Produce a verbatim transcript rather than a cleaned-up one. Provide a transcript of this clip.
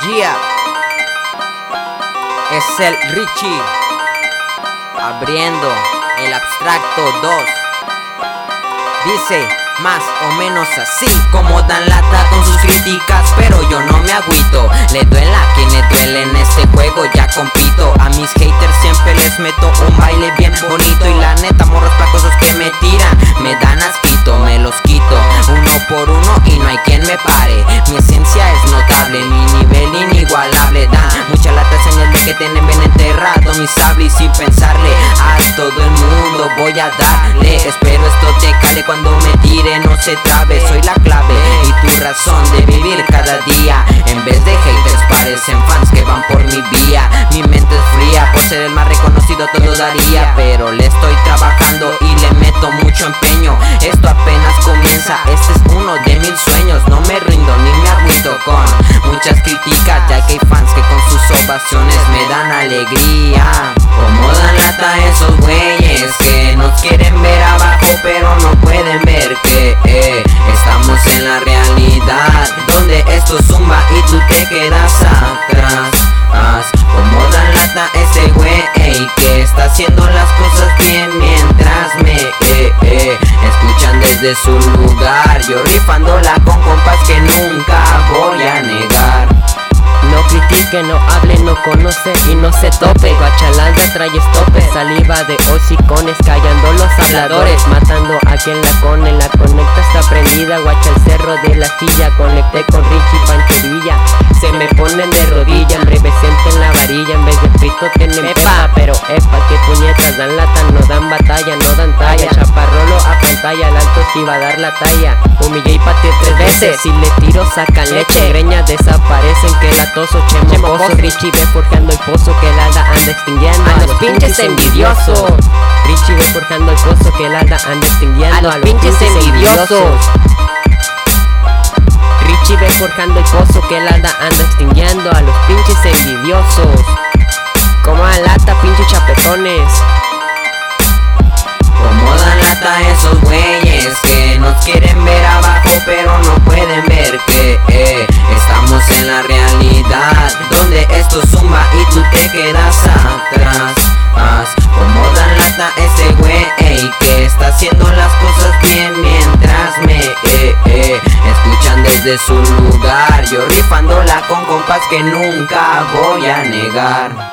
Yeah, es el Richie abriendo el abstracto dos. Dice más o menos así: como dan lata con sus críticas, pero yo no me agüito. Le duela a quien le duele, en este juego ya compito. A mis haters siempre les meto un baile bien bonito. Y la neta, morros placosos que me tiran, me dan asquito, me los quito uno por uno y no hay quien me pare. Mi esencia es notable, mi nivel inigualable. Dan mucha lata, señal de que tienen bien enterrado mi sable. Y sin pensarle, a todo el mundo voy a darle. Espero esto te cale cuando me tire, no se trabe. Soy la clave y tu razón de vivir cada día. En vez de haters parecen fans que van por mi vía. Mi mente es fría, por ser el más reconocido todo daría. Pero le estoy trabajando y le meto mucho empeño. Esto apenas comienza, este es uno de mil sueños. No me rindo ni me agüito con muchas críticas, ya que hay fans que con sus ovaciones me dan alegría. Como dan lata esos güeyes que nos quieren ver abajo, pero no pueden ver que eh, estamos en la realidad, donde esto zumba y tú te quedas atrás. As, como dan lata ese güey que está haciendo las cosas bien mientras me eh, eh, escuchan desde su lugar. Yo rifándola con compas que nunca voy a negar. No critique, no hable, no conoce y no se tope. Guachalanda trae estope, saliva de hocicones, callando los habladores, matando a quien la cone. La conecta está prendida, guacha el cerro de la silla. Conecté con Richie Pancherilla, se me ponen de rodilla. En breve sienten la varilla, en vez de frito tienen pepa. Pero epa, que puñetas dan lata, no dan batalla, no dan talla. Chaparrolo a pantalla, el alto sí va a dar la talla. Humillé y pateé tres veces, si le tiro sacan leche. Greñas desaparecen, que la toso, chemocoso. Richie ve forjando el pozo que el hada anda extinguiendo a, a los pinches envidiosos. Richie ve forjando el pozo que el hada anda extinguiendo a los, a los pinches envidiosos. Richie ve forjando el pozo que el hada anda extinguiendo a los pinches envidiosos. Como a lata, pinches chapetones. Como dan lata esos güeyes que nos quieren ver abajo, pero no pueden ver que eh, estamos en la realidad, donde esto zumba y tú te quedas atrás. As, como dan lata ese güey que está haciendo las cosas bien mientras me eh, eh, escuchan desde su lugar. Yo rifándola con compas que nunca voy a negar.